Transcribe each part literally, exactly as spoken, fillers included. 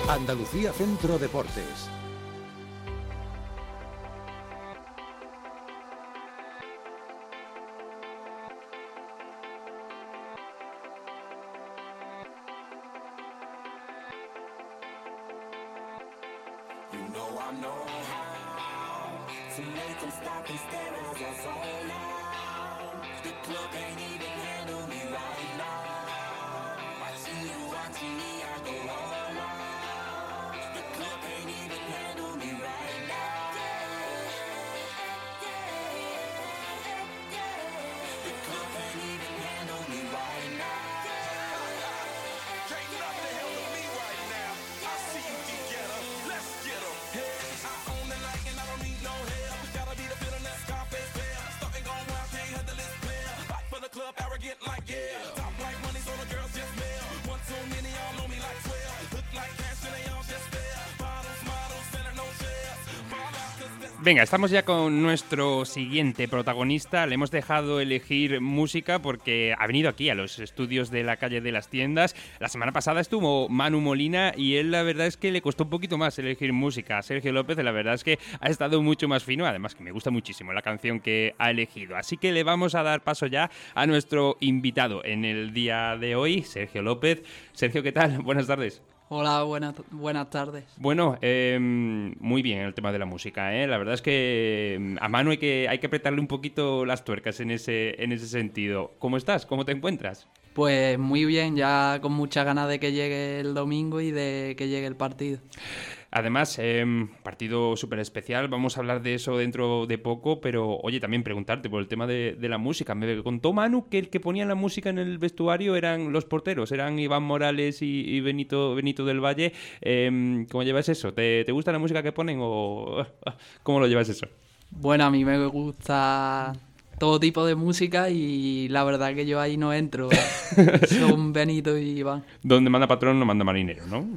Andalucía Centro Deportes. Venga, estamos ya con nuestro siguiente protagonista. Le hemos dejado elegir música porque ha venido aquí a los estudios de la calle de las Tiendas. La semana pasada estuvo Manu Molina y él la verdad es que le costó un poquito más elegir música. Sergio López la verdad es que ha estado mucho más fino, además que me gusta muchísimo la canción que ha elegido. Así que le vamos a dar paso ya a nuestro invitado en el día de hoy, Sergio López. Sergio, ¿qué tal? Buenas tardes. Hola, buenas, buenas tardes. Bueno, eh, muy bien el tema de la música, ¿eh? La verdad es que a Manu hay que, hay que apretarle un poquito las tuercas en ese, en ese sentido. ¿Cómo estás? ¿Cómo te encuentras? Pues muy bien, ya con muchas ganas de que llegue el domingo y de que llegue el partido. Además, eh, partido súper especial, vamos a hablar de eso dentro de poco, pero oye, también preguntarte por el tema de, de la música. Me contó Manu que el que ponía la música en el vestuario eran los porteros, eran Iván Morales y, y Benito, Benito del Valle. Eh, ¿Cómo llevas eso? ¿Te, ¿Te gusta la música que ponen o cómo lo llevas eso? Bueno, a mí me gusta todo tipo de música y la verdad que yo ahí no entro. Son Benito y Iván. Donde manda patrón no manda marinero, ¿no?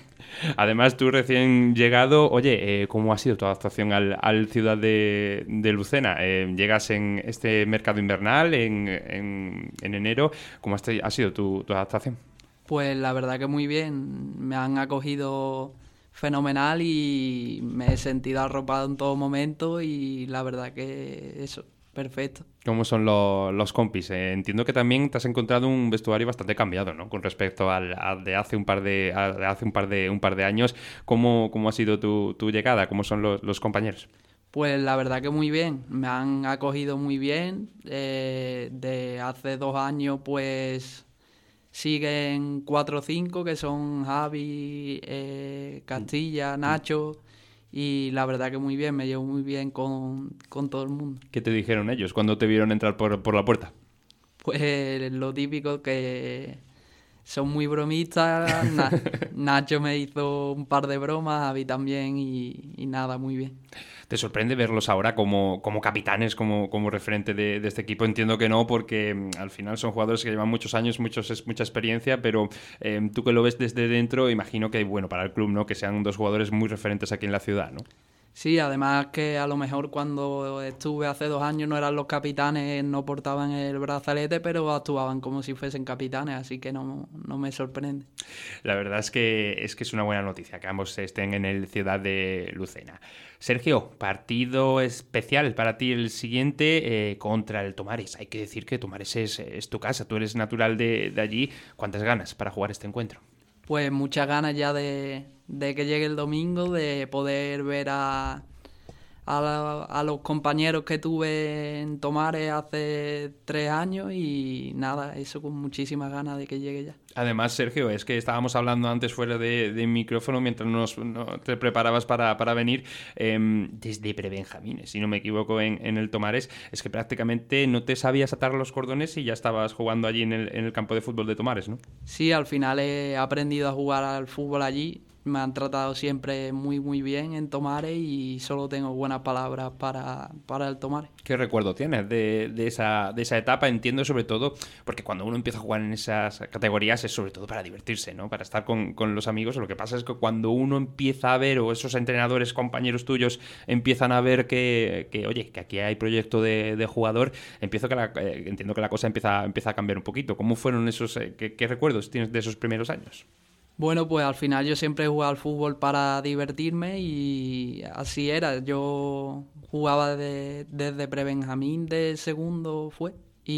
Además, tú recién llegado, oye, eh, ¿cómo ha sido tu adaptación al, al Ciudad de, de Lucena? Eh, llegas en este mercado invernal, en, en, en enero. ¿Cómo ha sido tu, tu adaptación? Pues la verdad que muy bien. Me han acogido fenomenal y me he sentido arropado en todo momento y la verdad que eso, perfecto. ¿Cómo son los, los compis? Eh, entiendo que también te has encontrado un vestuario bastante cambiado, ¿no? Con respecto al, al de hace un par de, al de hace un par de un par de años. ¿Cómo, cómo ha sido tu, tu llegada? ¿Cómo son los, los compañeros? Pues la verdad que muy bien. Me han acogido muy bien. Eh, de hace dos años, pues siguen cuatro o cinco que son Javi, eh, Castilla, Nacho. Y la verdad que muy bien, me llevo muy bien con, con todo el mundo. ¿Qué te dijeron ellos cuando te vieron entrar por, por la puerta? Pues lo típico, que son muy bromistas. Na- Nacho me hizo un par de bromas, Javi también, y, y nada, muy bien. ¿Te sorprende verlos ahora como, como capitanes, como, como referente de, de este equipo? Entiendo que no, porque mm, al final son jugadores que llevan muchos años, muchos, mucha experiencia, pero eh, tú que lo ves desde dentro, imagino que, bueno, para el club, ¿no? Que sean dos jugadores muy referentes aquí en la ciudad, ¿no? Sí, además que a lo mejor cuando estuve hace dos años no eran los capitanes, no portaban el brazalete, pero actuaban como si fuesen capitanes, así que no, no me sorprende. La verdad es que, es que es una buena noticia que ambos estén en el Ciudad de Lucena. Sergio, partido especial para ti el siguiente eh, contra el Tomares. Hay que decir que Tomares es, es tu casa, tú eres natural de, de allí. ¿Cuántas ganas para jugar este encuentro? Pues muchas ganas ya de, de que llegue el domingo, de poder ver a, a, la- a los compañeros que tuve en Tomares hace tres años y nada, eso con muchísimas ganas de que llegue ya. Además, Sergio, es que estábamos hablando antes fuera de, de micrófono mientras nos, no, te preparabas para, para venir eh, desde prebenjamines, si no me equivoco, en, en el Tomares. Es que prácticamente no te sabías atar los cordones y ya estabas jugando allí en el, en el campo de fútbol de Tomares, ¿no? Sí, al final he aprendido a jugar al fútbol allí. Me han tratado siempre muy muy bien en Tomares y solo tengo buenas palabras para, para el Tomares. ¿Qué recuerdo tienes de, de, esa, de esa etapa? Entiendo sobre todo, porque cuando uno empieza a jugar en esas categorías es sobre todo para divertirse, ¿no? Para estar con, con los amigos. Lo que pasa es que cuando uno empieza a ver, o esos entrenadores, compañeros tuyos, empiezan a ver que, que oye, que aquí hay proyecto de, de jugador, empiezo que la, eh, entiendo que la cosa empieza, empieza a cambiar un poquito. ¿Cómo fueron esos, eh, qué, qué recuerdos tienes de esos primeros años? Bueno, pues al final yo siempre he jugado al fútbol para divertirme y así era. Yo jugaba de- desde prebenjamín de segundo fue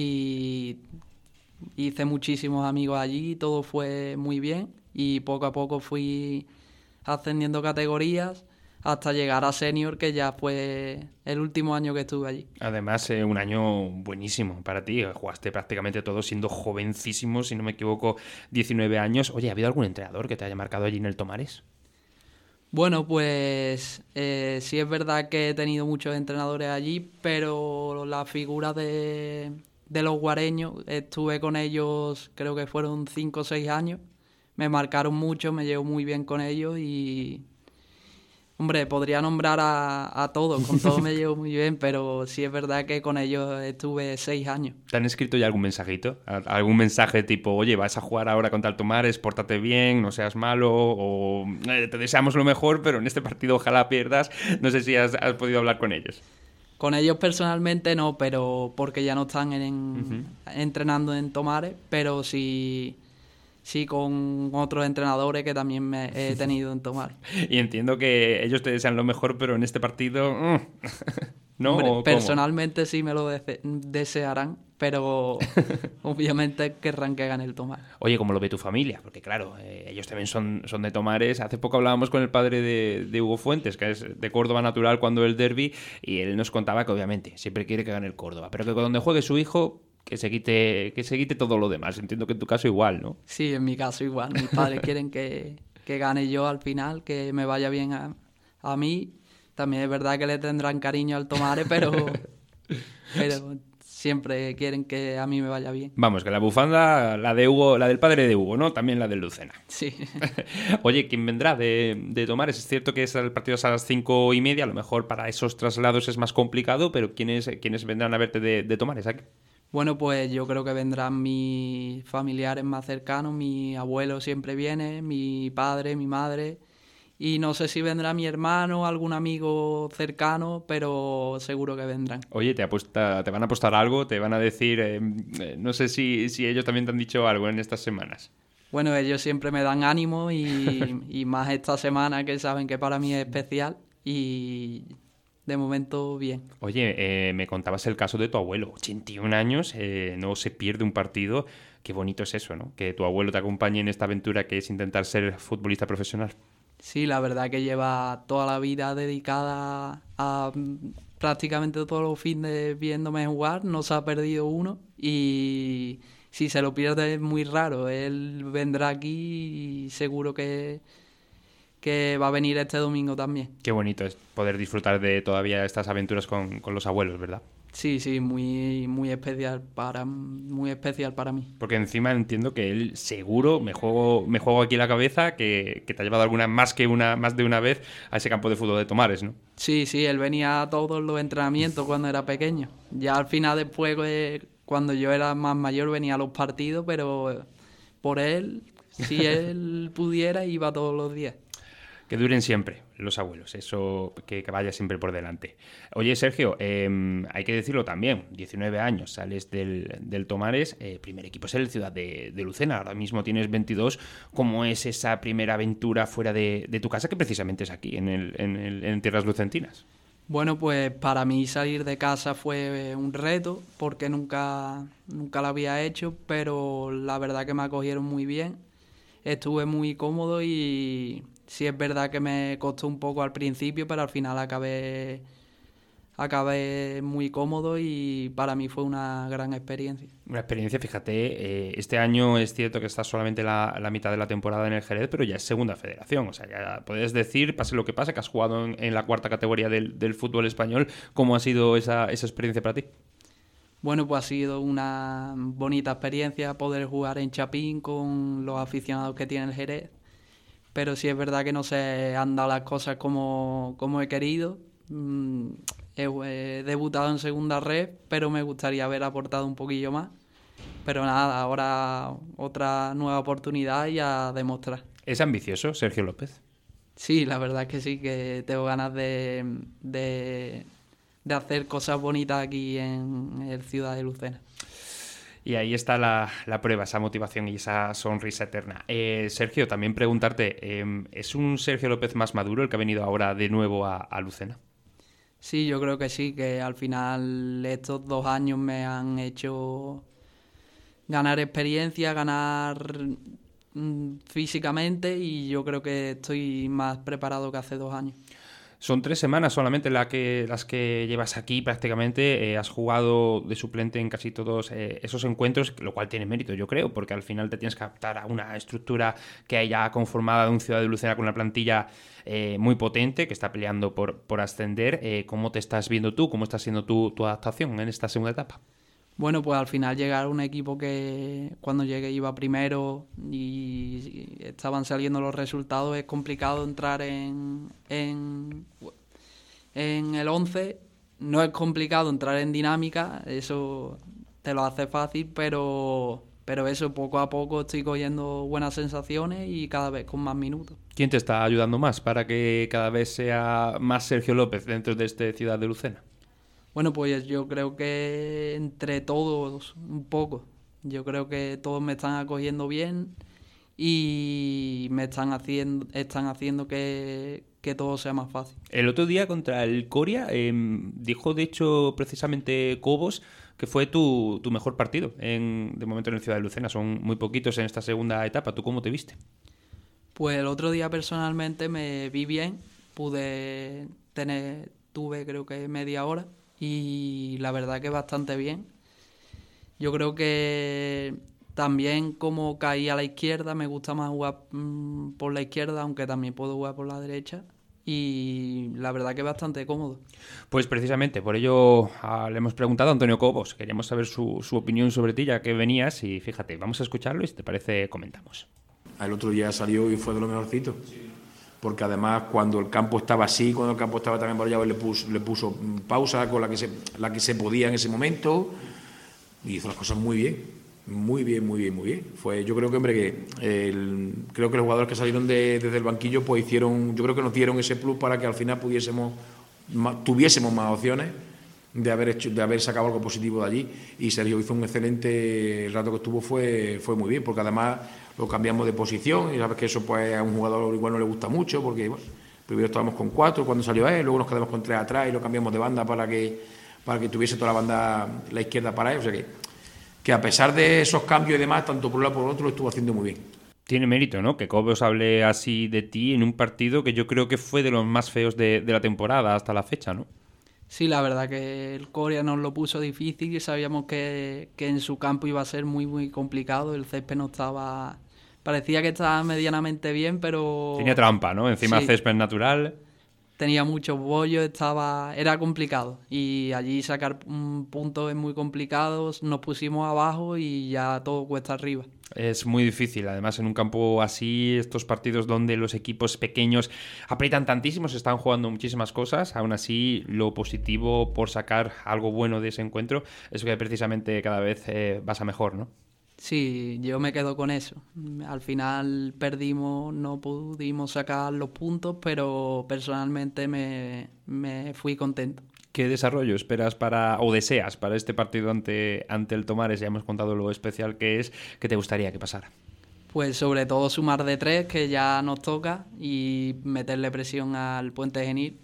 y hice muchísimos amigos allí, todo fue muy bien y poco a poco fui ascendiendo categorías hasta llegar a senior, que ya fue el último año que estuve allí. Además, eh, un año buenísimo para ti. Jugaste prácticamente todo siendo jovencísimo, si no me equivoco, diecinueve años. Oye, ¿ha habido algún entrenador que te haya marcado allí en el Tomares? Bueno, pues eh, sí es verdad que he tenido muchos entrenadores allí, pero la figura de, de los guareños, estuve con ellos, creo que fueron cinco o seis años, me marcaron mucho, me llevo muy bien con ellos y, hombre, podría nombrar a, a todos, con todos me llevo muy bien, pero sí es verdad que con ellos estuve seis años. ¿Te han escrito ya algún mensajito? ¿Al- ¿Algún mensaje tipo, oye, vas a jugar ahora contra el Tomares, pórtate bien, no seas malo, o eh, te deseamos lo mejor, pero en este partido ojalá pierdas? No sé si has, has podido hablar con ellos. Con ellos personalmente no, pero porque ya no están en, entrenando en Tomares, pero sí, sí con otros entrenadores que también me he tenido en Tomares. Y entiendo que ellos te desean lo mejor, pero en este partido... mm, ¿no? Hombre, ¿O cómo? personalmente sí me lo dese- desearán, pero obviamente querrán que gane el Tomares. Oye, ¿cómo lo ve tu familia? Porque claro, eh, ellos también son, son de Tomares. Hace poco hablábamos con el padre de, de Hugo Fuentes, que es de Córdoba natural cuando el derbi, y él nos contaba que obviamente siempre quiere que gane el Córdoba, pero que donde juegue su hijo, que se quite, que se quite todo lo demás. Entiendo que en tu caso igual, ¿no? Sí, en mi caso igual. Mis padres quieren que, que gane yo al final, que me vaya bien a, a mí. También es verdad que le tendrán cariño al Tomares, pero, pero siempre quieren que a mí me vaya bien. Vamos, que la bufanda, la de Hugo, la del padre de Hugo, ¿no? También la del Lucena. Sí. Oye, ¿quién vendrá de, de Tomares? Es cierto que es el partido es a las cinco y media, a lo mejor para esos traslados es más complicado, pero ¿quiénes, quiénes vendrán a verte de, de Tomares aquí? Bueno, pues yo creo que vendrán mis familiares más cercanos. Mi abuelo siempre viene, mi padre, mi madre. Y no sé si vendrá mi hermano, algún amigo cercano, pero seguro que vendrán. Oye, ¿te, apuesta, ¿te van a apostar algo? ¿Te van a decir, eh, eh, no sé si, si ellos también te han dicho algo en estas semanas? Bueno, ellos siempre me dan ánimo y, y más esta semana que saben que para mí es especial y de momento bien. Oye, eh, me contabas el caso de tu abuelo, ochenta y un años, eh, no se pierde un partido. Qué bonito es eso, ¿no? Que tu abuelo te acompañe en esta aventura que es intentar ser futbolista profesional. Sí, la verdad que lleva toda la vida dedicada a mm, prácticamente todos los fines viéndome jugar, no se ha perdido uno y si se lo pierde es muy raro. Él vendrá aquí y seguro que, que va a venir este domingo también. Qué bonito es poder disfrutar de todavía estas aventuras con, con los abuelos, ¿verdad? Sí, sí, muy, muy especial para, muy especial para mí. Porque encima entiendo que él seguro, me juego, me juego aquí la cabeza, que, que te ha llevado alguna más que una, más de una vez a ese campo de fútbol de Tomares, ¿no? Sí, sí, él venía a todos los entrenamientos cuando era pequeño. Ya al final después, eh, cuando yo era más mayor, venía a los partidos, pero eh, por él, si él pudiera, iba todos los días. Que duren siempre los abuelos, eso que, que vaya siempre por delante. Oye, Sergio, eh, hay que decirlo también, diecinueve años, sales del, del Tomares, eh, primer equipo es el Ciudad de, de Lucena, ahora mismo tienes veintidós. ¿Cómo es esa primera aventura fuera de, de tu casa, que precisamente es aquí, en, el, en, el, en tierras lucentinas? Bueno, pues para mí salir de casa fue un reto porque nunca, nunca lo había hecho, pero la verdad que me acogieron muy bien. Estuve muy cómodo y sí es verdad que me costó un poco al principio, pero al final acabé, acabé muy cómodo y para mí fue una gran experiencia. Una experiencia, fíjate, eh, este año es cierto que estás solamente la, la mitad de la temporada en el Jerez, pero ya es segunda federación, o sea, ya puedes decir, pase lo que pase, que has jugado en, en la cuarta categoría del, del fútbol español. ¿Cómo ha sido esa, esa experiencia para ti? Bueno, pues ha sido una bonita experiencia poder jugar en Chapín con los aficionados que tiene el Jerez, pero sí es verdad que no se han dado las cosas como, como he querido. Mm, he, he debutado en segunda red, pero me gustaría haber aportado un poquillo más. Pero nada, ahora otra nueva oportunidad y a demostrar. ¿Es ambicioso Sergio López? Sí, la verdad es que sí, que tengo ganas de, de, de hacer cosas bonitas aquí en el Ciudad de Lucena. Y ahí está la, la prueba, esa motivación y esa sonrisa eterna. Eh, Sergio, también preguntarte, eh, ¿es un Sergio López más maduro el que ha venido ahora de nuevo a, a Lucena? Sí, yo creo que sí, que al final estos dos años me han hecho ganar experiencia, ganar mm, físicamente, y yo creo que estoy más preparado que hace dos años. Son tres semanas solamente la que, las que llevas aquí prácticamente. Eh, has jugado de suplente en casi todos eh, esos encuentros, lo cual tiene mérito, yo creo, porque al final te tienes que adaptar a una estructura que hay ya conformada de un Ciudad de Lucena con una plantilla eh, muy potente que está peleando por, por ascender. Eh, ¿Cómo te estás viendo tú? ¿Cómo está siendo tu, tu adaptación en esta segunda etapa? Bueno, pues al final llegar a un equipo que cuando llegué iba primero y estaban saliendo los resultados, es complicado entrar en, en, en el once. No es complicado entrar en dinámica, eso te lo hace fácil, pero, pero eso, poco a poco estoy cogiendo buenas sensaciones y cada vez con más minutos. ¿Quién te está ayudando más para que cada vez sea más Sergio López dentro de esta Ciudad de Lucena? Bueno, pues yo creo que entre todos un poco. Yo creo que todos me están acogiendo bien y me están haciendo, están haciendo que, que todo sea más fácil. El otro día contra el Coria eh, dijo, de hecho, precisamente Cobos, que fue tu, tu mejor partido en, de momento en el Ciudad de Lucena. Son muy poquitos en esta segunda etapa. ¿Tú cómo te viste? Pues el otro día personalmente me vi bien. Pude tener, tuve creo que media hora. Y la verdad que bastante bien. Yo creo que también como caí a la izquierda, me gusta más jugar mmm, por la izquierda, aunque también puedo jugar por la derecha. Y la verdad que bastante cómodo. Pues precisamente, por ello ah, le hemos preguntado a Antonio Cobos. Queríamos saber su, su opinión sobre ti, ya que venías. Y fíjate, vamos a escucharlo y si te parece comentamos. El otro día salió y fue de lo mejorcito. Sí. Porque además cuando el campo estaba así, cuando el campo estaba también borrado, le puso, le puso pausa con la que, se, la que se podía en ese momento y hizo las cosas muy bien, muy bien, muy bien, muy bien. Fue, yo creo que, hombre, que el, creo que los jugadores que salieron de, desde el banquillo pues hicieron, yo creo que nos dieron ese plus para que al final pudiésemos, tuviésemos más opciones de haber hecho, de haber sacado algo positivo de allí, y Sergio hizo un excelente, el rato que estuvo fue, fue muy bien, porque además lo cambiamos de posición y sabes que eso pues a un jugador igual no le gusta mucho, porque bueno, primero estábamos con cuatro cuando salió él, luego nos quedamos con tres atrás y lo cambiamos de banda para que para que tuviese toda la banda, la izquierda para él, o sea que, que a pesar de esos cambios y demás, tanto por un lado como por otro, lo estuvo haciendo muy bien. Tiene mérito, ¿no? Que Cobos hable así de ti en un partido que yo creo que fue de los más feos de, de la temporada hasta la fecha, ¿no? Sí, la verdad que el Coria nos lo puso difícil y sabíamos que, que en su campo iba a ser muy, muy complicado. El césped no estaba... Parecía que estaba medianamente bien, pero... Tenía trampa, ¿no? Encima sí. Césped natural. Tenía muchos bollos, estaba... Era complicado. Y allí sacar puntos es muy complicado. Nos pusimos abajo y ya todo cuesta arriba. Es muy difícil, además en un campo así, estos partidos donde los equipos pequeños aprietan tantísimo, se están jugando muchísimas cosas, aún así lo positivo por sacar algo bueno de ese encuentro es que precisamente cada vez eh, vas a mejor, ¿no? Sí, yo me quedo con eso. Al final perdimos, no pudimos sacar los puntos, pero personalmente me, me fui contento. ¿Qué desarrollo esperas para o deseas para este partido ante, ante el Tomares? Ya hemos contado lo especial que es. ¿Qué te gustaría que pasara? Pues sobre todo sumar de tres, que ya nos toca, y meterle presión al Puente Genil.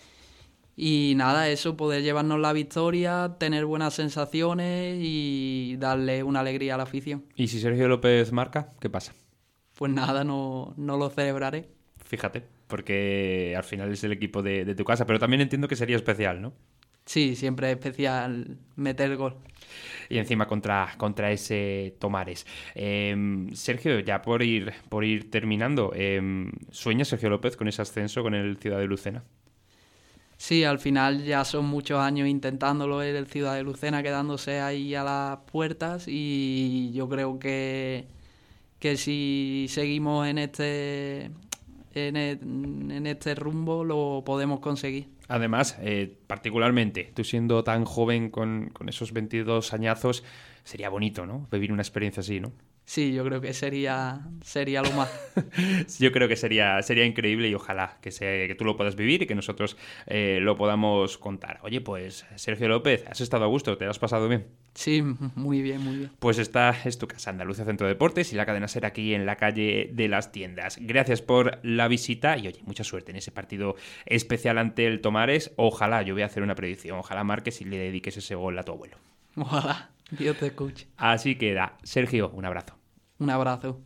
Y nada, eso, poder llevarnos la victoria, tener buenas sensaciones y darle una alegría a la afición. ¿Y si Sergio López marca, qué pasa? Pues nada, no, no lo celebraré. Fíjate, porque al final es el equipo de, de tu casa, pero también entiendo que sería especial, ¿no? Sí, siempre es especial meter gol. Y encima contra, contra ese Tomares. Eh, Sergio, ya por ir, por ir terminando, eh, ¿sueña Sergio López con ese ascenso con el Ciudad de Lucena? Sí, al final ya son muchos años intentándolo en el Ciudad de Lucena, quedándose ahí a las puertas, y yo creo que, que si seguimos en este... En, el, en este rumbo lo podemos conseguir. Además, eh, particularmente, tú siendo tan joven con, con esos veintidós añazos, sería bonito, ¿no? Vivir una experiencia así, ¿no? Sí, yo creo que sería, sería lo más. Yo creo que sería, sería increíble y ojalá que, se, que tú lo puedas vivir y que nosotros eh, lo podamos contar. Oye, pues Sergio López, ¿has estado a gusto? ¿Te lo has pasado bien? Sí, muy bien, muy bien. Pues esta es tu casa, Andalucía Centro de Deportes y la cadena SER aquí en la calle de las Tiendas. Gracias por la visita y oye, mucha suerte en ese partido especial ante el Tomares. Ojalá, yo voy a hacer una predicción, ojalá marques y le dediques ese gol a tu abuelo. Ojalá, Dios te escuche. Así queda. Sergio, un abrazo. Un abrazo.